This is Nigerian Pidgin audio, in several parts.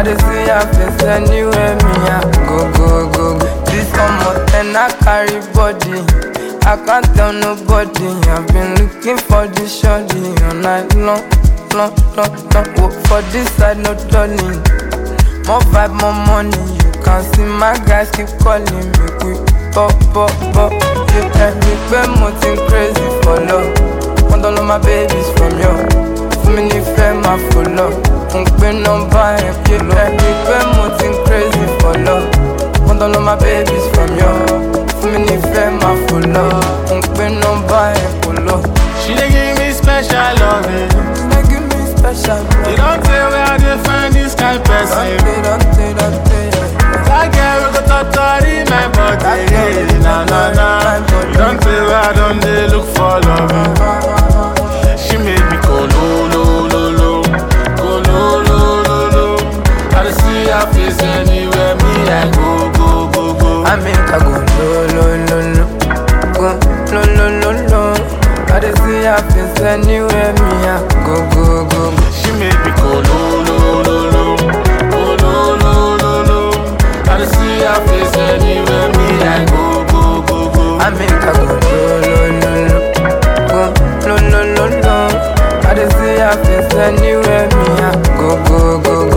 I dey see her face anywhere me I go. This almost and I carry body. I can't tell nobody. I've been looking for this shorty all night long. Work for this side, no darling. More vibe, more money. You can see my guys keep calling me. We pop. You can be mountain crazy for love. Want all of my babies from you. For me, if I'm a full love. Been on by a kid. You can be mountain crazy for love. Want all of my babies from you. For me, if I'm a full love. Been on by a full love. She dey give me special loving. You don't tell where I dey find this kind of person. Don't say. That girl go totally my body. Nah. You don't tell where I don't dey look for love. She made me go low. Go low. I dey see her face anywhere me I go. I make her go low. Go low. I dey see her face anywhere me I go. She made me go low. Go low. I dey see her face anywhere me I go. I make her go low. I dey see her face anywhere me I go.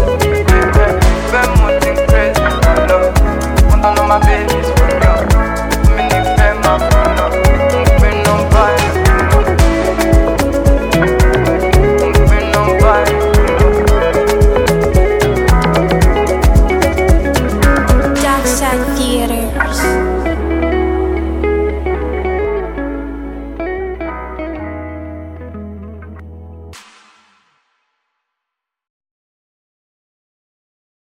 My babies from you. Me need them, my follow. Been on by. Darkside Theaters.